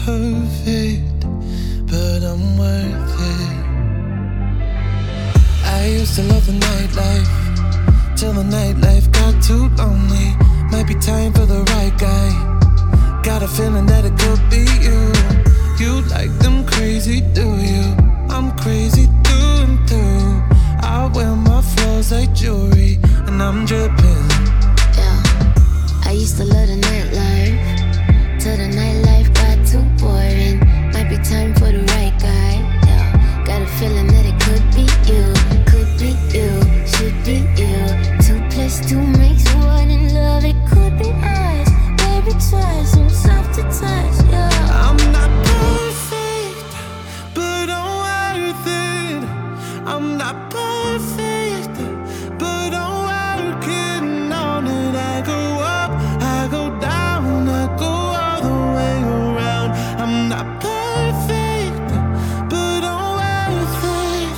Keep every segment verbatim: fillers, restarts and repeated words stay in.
perfect, but I'm worth it. I used to love the nightlife, till the nightlife got too lonely. Might be time for the right guy. Got a feeling that it could be you. You like them crazy, do you? I'm crazy through and through. I wear my flaws like jewelry, and I'm dripping. Yeah, I used to love the nightlife, till the nightlife got too boring. Might be time for the right guy. Yeah, got a feeling that it could be you, could be you, should be you. Two plus two makes one, and love it could be us. Baby, twice, I'm soft to touch. Yeah, I'm not perfect, but I'm worth it. I'm not perfect, but I'm working on it. I go up, I go down, I go all the way around. I'm not perfect, but I'm worth it.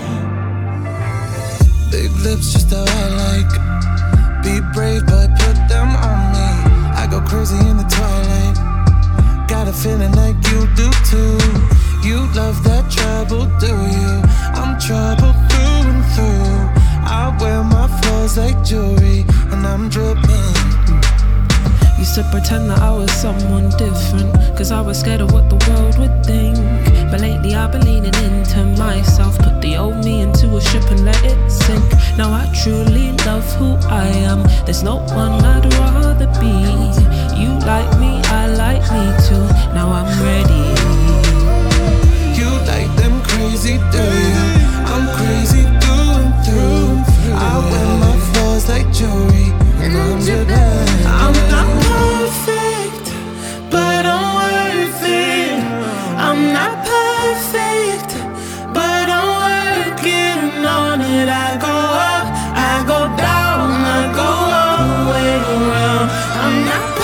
Big lips, just how I like. Be brave, but put them on me. I go crazy in the twilight. Got a feeling like you do too. You love that trouble, do you? I'm trouble through and through. I wear my flaws like jewelry, and I'm dripping. Used to pretend that I was someone different, cause I was scared of what the world would think. But lately I've been leaning into myself. Put the old me into a ship and let it sink. Now I truly love who I am. There's no one I'd rather be. You like me, I like me too. Now I'm ready. You like them crazy, do you? I'm crazy through and through. I wear my flaws like jewelry, and I'm dripping. I'm not perfect, but I'm worth it. I'm not perfect, but I'm working on it. I go up, I go down, I go all the way around. I'm not